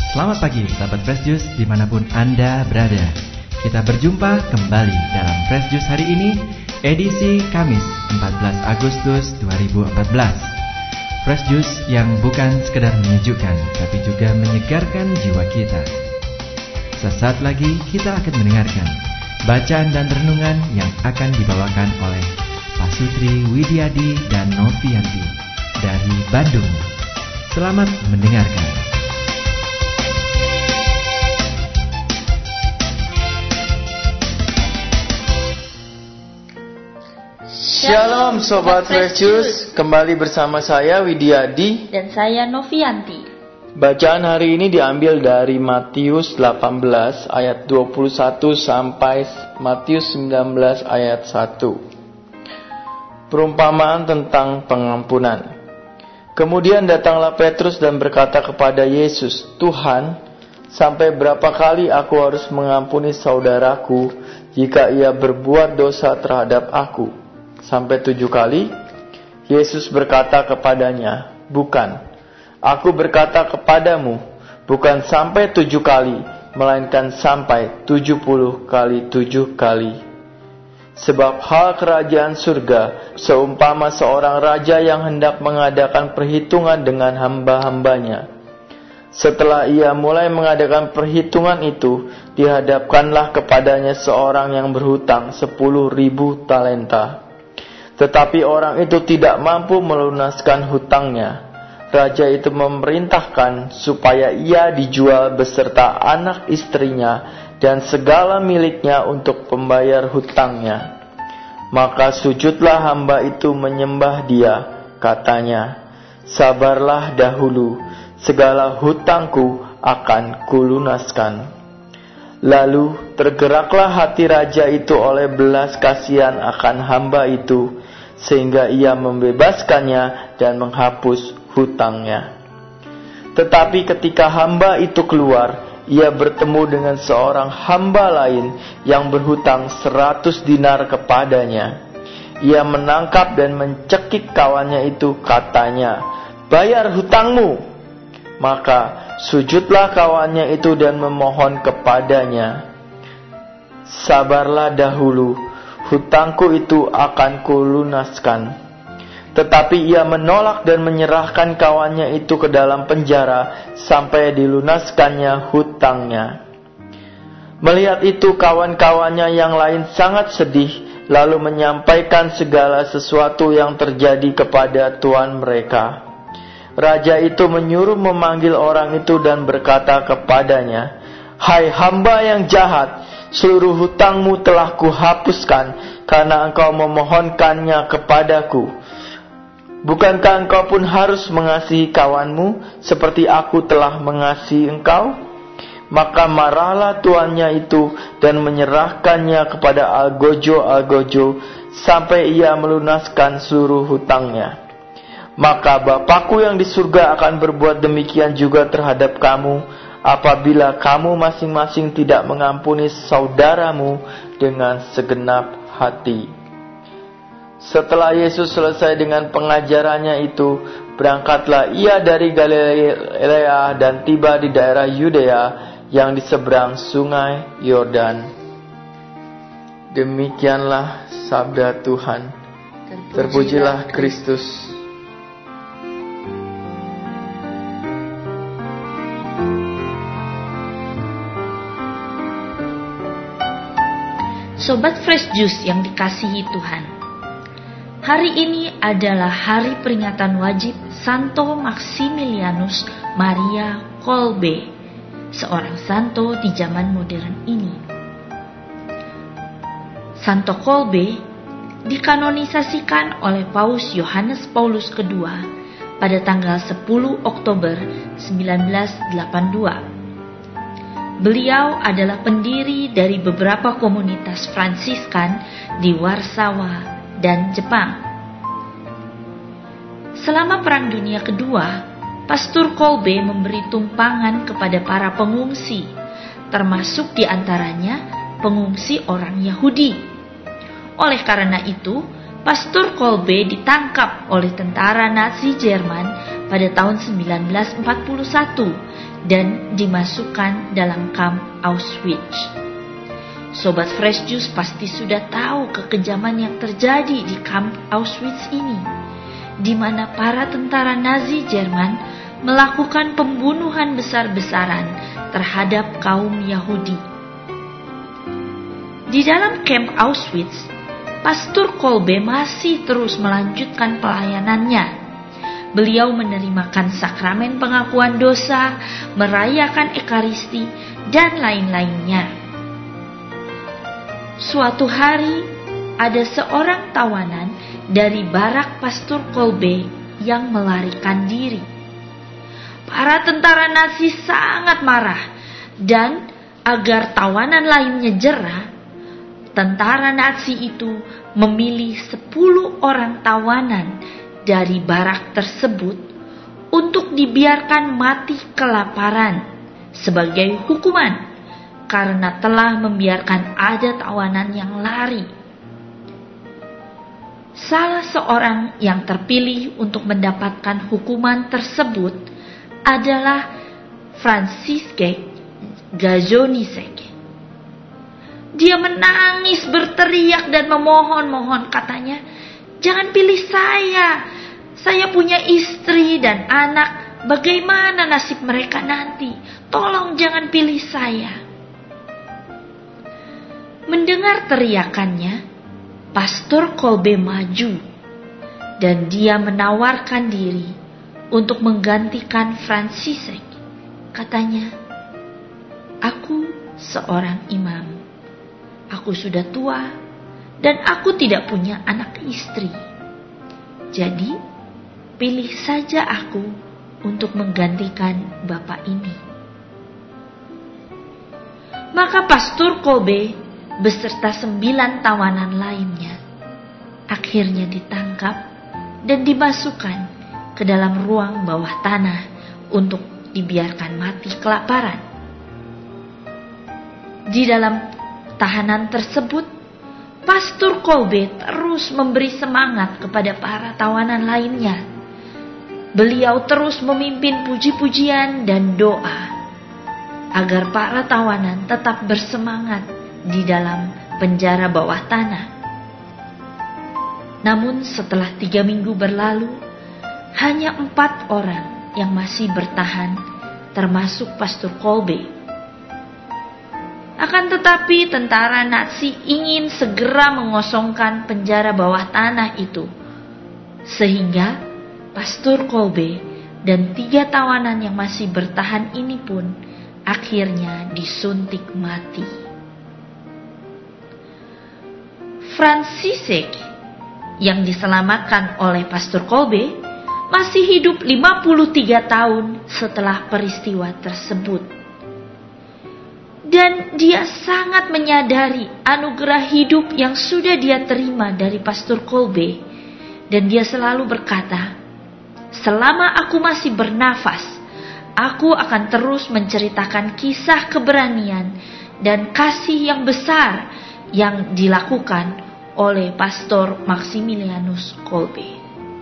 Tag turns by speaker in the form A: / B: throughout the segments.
A: Selamat pagi sahabat Fresh Juice dimanapun Anda berada. Kita berjumpa kembali dalam Fresh Juice hari ini, edisi Kamis 14 Agustus 2014. Fresh Juice yang bukan sekedar menyejukkan, tapi juga menyegarkan jiwa kita. Sesaat lagi kita akan mendengarkan bacaan dan renungan yang akan dibawakan oleh Pak Sutri Widiadi dan Novianti dari Bandung. Selamat mendengarkan.
B: Shalom Sobat Fresh Juice, kembali bersama saya Widiadi
C: dan saya Novianti.
B: Bacaan hari ini diambil dari Matius 18 ayat 21 sampai Matius 19 ayat 1. Perumpamaan tentang pengampunan. Kemudian datanglah Petrus dan berkata kepada Yesus, "Tuhan, sampai berapa kali aku harus mengampuni saudaraku jika ia berbuat dosa terhadap aku? Sampai 7 kali?" Yesus berkata kepadanya, "Bukan. Aku berkata kepadamu, bukan sampai 7 kali, melainkan sampai 70 kali 7 kali. Sebab hal kerajaan surga seumpama seorang raja yang hendak mengadakan perhitungan dengan hamba-hambanya. Setelah ia mulai mengadakan perhitungan itu, dihadapkanlah kepadanya seorang yang berhutang 10.000 talenta. Tetapi orang itu tidak mampu melunaskan hutangnya. Raja itu memerintahkan supaya ia dijual beserta anak istrinya dan segala miliknya untuk pembayar hutangnya. Maka sujudlah hamba itu menyembah dia, katanya, 'Sabarlah dahulu, segala hutangku akan kulunaskan.' Lalu tergeraklah hati raja itu oleh belas kasihan akan hamba itu, sehingga ia membebaskannya dan menghapus hutangnya. Tetapi ketika hamba itu keluar, ia bertemu dengan seorang hamba lain yang berhutang 100 dinar kepadanya. Ia menangkap dan mencekik kawannya itu, katanya, 'Bayar hutangmu.' Maka sujudlah kawannya itu dan memohon kepadanya, 'Sabarlah dahulu, hutangku itu akan kulunaskan.' Tetapi ia menolak dan menyerahkan kawannya itu ke dalam penjara sampai dilunaskannya hutangnya. Melihat itu kawan-kawannya yang lain sangat sedih, lalu menyampaikan segala sesuatu yang terjadi kepada tuan mereka. Raja itu menyuruh memanggil orang itu dan berkata kepadanya, 'Hai hamba yang jahat, seluruh hutangmu telah kuhapuskan karena engkau memohonkannya kepadaku. Bukankah engkau pun harus mengasihi kawanmu seperti aku telah mengasihi engkau?' Maka marahlah tuannya itu dan menyerahkannya kepada algojo-algojo sampai ia melunaskan seluruh hutangnya. Maka Bapakku yang di surga akan berbuat demikian juga terhadap kamu, apabila kamu masing-masing tidak mengampuni saudaramu dengan segenap hati." Setelah Yesus selesai dengan pengajarannya itu, berangkatlah ia dari Galilea dan tiba di daerah Yudea yang di seberang sungai Yordan. Demikianlah sabda Tuhan. Terpujilah Kristus.
C: Sobat Fresh Juice yang dikasihi Tuhan, hari ini adalah hari peringatan wajib Santo Maximilianus Maria Kolbe, seorang santo di zaman modern ini. Santo Kolbe dikanonisasikan oleh Paus Yohanes Paulus II pada tanggal 10 Oktober 1982. Beliau adalah pendiri dari beberapa komunitas Fransiskan di Warsawa dan Jepang. Selama Perang Dunia Kedua, Pastor Kolbe memberi tumpangan kepada para pengungsi, termasuk diantaranya pengungsi orang Yahudi. Oleh karena itu, Pastor Kolbe ditangkap oleh tentara Nazi Jerman pada tahun 1941 dan dimasukkan dalam kamp Auschwitz. Sobat Fresh Juice pasti sudah tahu kekejaman yang terjadi di kamp Auschwitz ini, di mana para tentara Nazi Jerman melakukan pembunuhan besar-besaran terhadap kaum Yahudi. Di dalam kamp Auschwitz, Pastor Kolbe masih terus melanjutkan pelayanannya. Beliau menerimakan sakramen pengakuan dosa, merayakan Ekaristi, dan lain-lainnya. Suatu hari, ada seorang tawanan dari barak Pastor Kolbe yang melarikan diri. Para tentara Nazi sangat marah, dan agar tawanan lainnya jera, tentara Nazi itu memilih 10 orang tawanan dari barak tersebut untuk dibiarkan mati kelaparan sebagai hukuman karena telah membiarkan ada tawanan yang lari. Salah seorang yang terpilih untuk mendapatkan hukuman tersebut adalah Franciszek Gajonisek. Dia menangis, berteriak dan memohon-mohon, katanya, "Jangan pilih saya punya istri dan anak, bagaimana nasib mereka nanti? Tolong jangan pilih saya." Mendengar teriakannya, Pastor Kolbe maju dan dia menawarkan diri untuk menggantikan Franciszek. Katanya, "Aku seorang imam. Aku sudah tua dan aku tidak punya anak istri. Jadi, pilih saja aku untuk menggantikan bapak ini." Maka Pastor Kolbe beserta 9 tawanan lainnya akhirnya ditangkap dan dimasukkan ke dalam ruang bawah tanah untuk dibiarkan mati kelaparan. Di dalam tahanan tersebut, Pastor Kolbe terus memberi semangat kepada para tawanan lainnya. Beliau terus memimpin puji-pujian dan doa agar para tawanan tetap bersemangat di dalam penjara bawah tanah. Namun setelah 3 minggu berlalu, hanya 4 orang yang masih bertahan, termasuk Pastor Kolbe. Akan tetapi tentara Nazi ingin segera mengosongkan penjara bawah tanah itu, sehingga Pastor Kolbe dan 3 tawanan yang masih bertahan ini pun akhirnya disuntik mati. Franciszek yang diselamatkan oleh Pastor Kolbe masih hidup 53 tahun setelah peristiwa tersebut. Dan dia sangat menyadari anugerah hidup yang sudah dia terima dari Pastor Kolbe. Dan dia selalu berkata, "Selama aku masih bernafas, aku akan terus menceritakan kisah keberanian dan kasih yang besar yang dilakukan oleh Pastor Maximilianus Kolbe."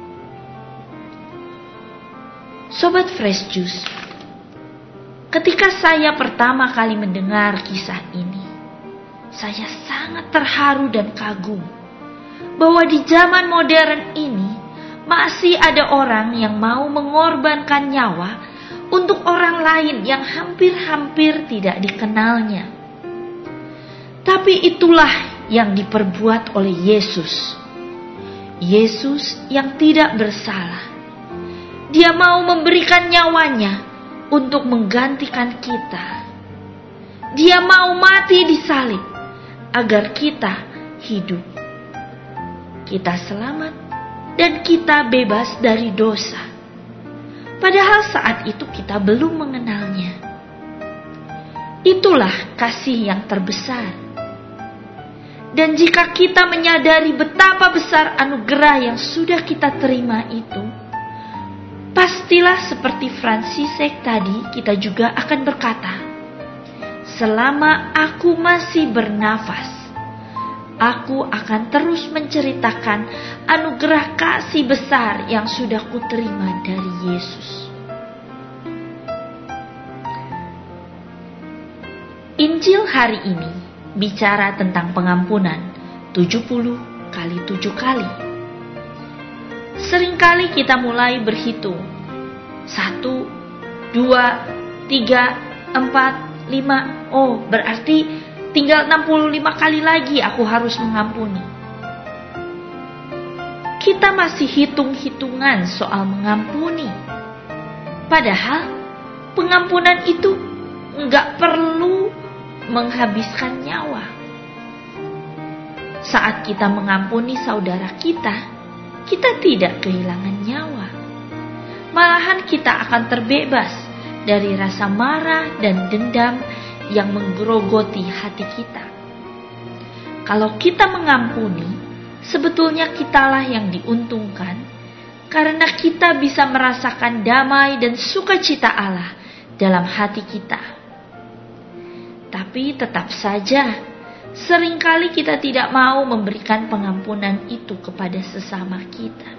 C: Sobat Fresh Juice, ketika saya pertama kali mendengar kisah ini, saya sangat terharu dan kagum bahwa di zaman modern ini masih ada orang yang mau mengorbankan nyawa untuk orang lain yang hampir-hampir tidak dikenalnya. Tapi itulah yang diperbuat oleh Yesus. Yesus yang tidak bersalah. Dia mau memberikan nyawanya untuk menggantikan kita. Dia mau mati di salib agar kita hidup. Kita selamat dan kita bebas dari dosa. Padahal saat itu kita belum mengenalnya. Itulah kasih yang terbesar. Dan jika kita menyadari betapa besar anugerah yang sudah kita terima itu, pastilah seperti Franciszek tadi, kita juga akan berkata, "Selama aku masih bernafas, aku akan terus menceritakan anugerah kasih besar yang sudah kuterima dari Yesus. Injil hari ini bicara tentang pengampunan 70 kali 7 kali. Seringkali kita mulai berhitung 1, 2, 3, 4, 5. Oh, berarti tinggal 65 kali lagi aku harus mengampuni. Kita masih hitung-hitungan soal mengampuni. Padahal pengampunan itu enggak perlu menghabiskan nyawa. Saat kita mengampuni saudara kita tidak kehilangan nyawa. Malahan kita akan terbebas dari rasa marah dan dendam yang menggerogoti hati kita. Kalau kita mengampuni, sebetulnya kitalah yang diuntungkan, karena kita bisa merasakan damai dan sukacita Allah dalam hati kita. Tapi tetap saja, seringkali kita tidak mau memberikan pengampunan itu kepada sesama kita.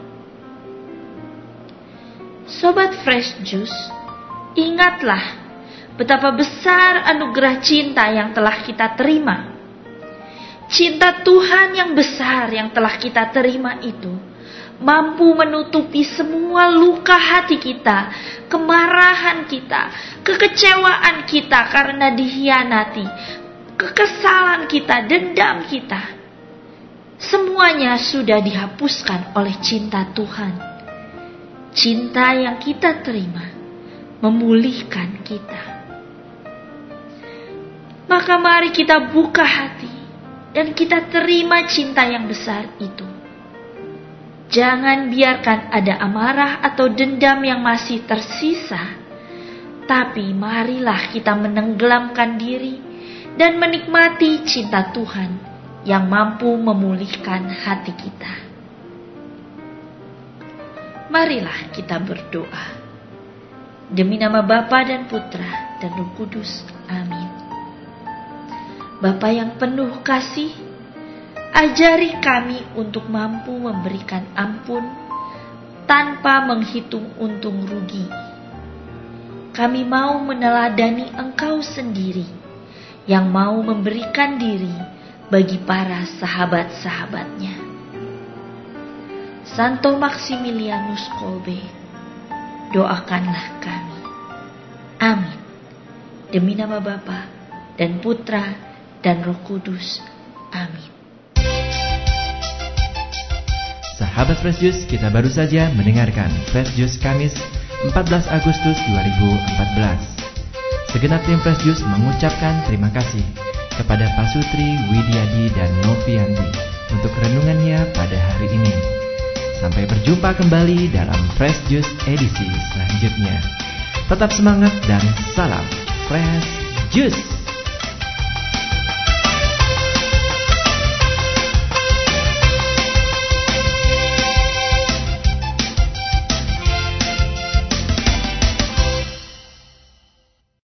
C: Sobat Fresh Juice, ingatlah betapa besar anugerah cinta yang telah kita terima. Cinta Tuhan yang besar yang telah kita terima itu mampu menutupi semua luka hati kita, kemarahan kita, kekecewaan kita karena dikhianati, kekesalan kita, dendam kita. Semuanya sudah dihapuskan oleh cinta Tuhan. Cinta yang kita terima memulihkan kita. Maka mari kita buka hati dan kita terima cinta yang besar itu. Jangan biarkan ada amarah atau dendam yang masih tersisa. Tapi marilah kita menenggelamkan diri dan menikmati cinta Tuhan yang mampu memulihkan hati kita. Marilah kita berdoa. Demi nama Bapa dan Putra dan Roh Kudus. Amin. Bapa yang penuh kasih, ajari kami untuk mampu memberikan ampun tanpa menghitung untung rugi. Kami mau meneladani Engkau sendiri yang mau memberikan diri bagi para sahabat-sahabatnya. Santo Maximilianus Kolbe, doakanlah kami. Amin. Demi nama Bapa dan Putra dan Roh Kudus. Amin.
A: Sahabat Fresh Juice, kita baru saja mendengarkan Fresh Juice Kamis 14 Agustus 2014. Segenap tim Fresh Juice mengucapkan terima kasih kepada Pak Sutri, Widiadi, dan Novianti untuk renungannya pada hari ini. Sampai berjumpa kembali dalam Fresh Juice edisi selanjutnya. Tetap semangat dan salam Fresh Juice.